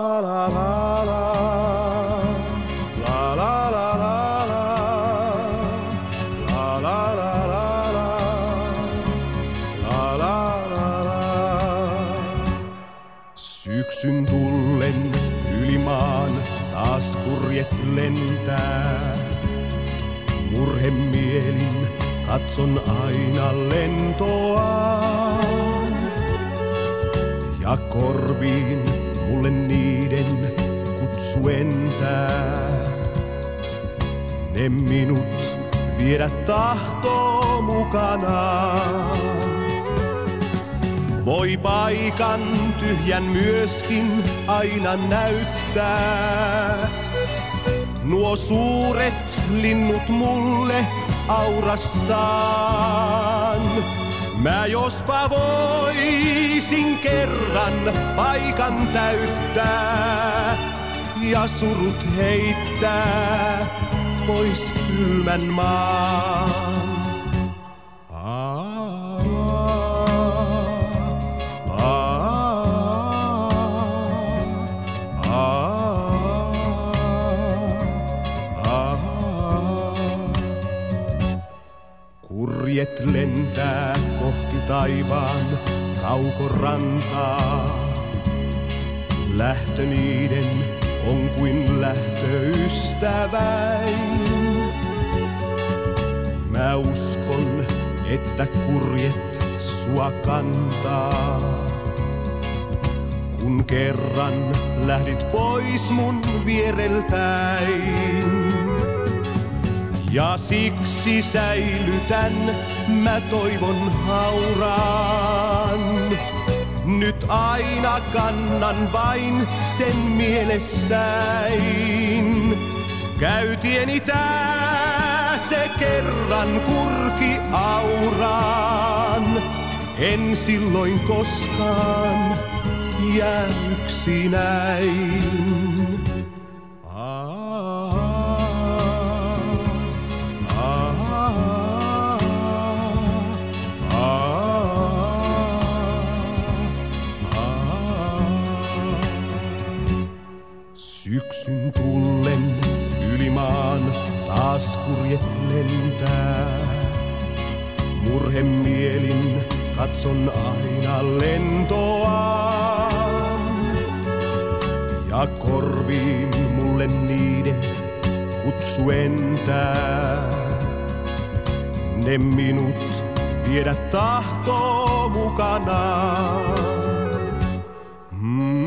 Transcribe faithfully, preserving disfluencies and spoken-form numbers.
la la la. La la la la la. La la la la la. La la la la. Syksyn tullen yli maan taas kurjet lentää. Murhemielin katson aina lentoaan. Ja korviin mulle niiden kutsu entää. Ne minut viedä tahtoo mukanaan. Voi paikan tyhjän myöskin aina näyttää. Nuo suuret linnut mulle aurassaan. Mä jospa voisin kerran paikan täyttää ja surut heittää pois kylmän maan. Kurjet lentää kohti taivaan kaukorantaa. Lähtö niiden on kuin lähtö ystäväin. Mä uskon, että kurjet sua kantaa. Kun kerran lähdit pois mun viereltäin. Ja siksi säilytän mä toivon hauraan. Nyt aina kannan vain sen mielessäin. Käytieni tää se kerran kurki auraan. En silloin koskaan jää yksinäin. Syksyn tullen yli maan taas kurjet lentää. Murhemielin katson aina lentoaan. Ja korviin mulle niiden kutsu entää. Ne minut viedä tahtoo mukanaan. Mm.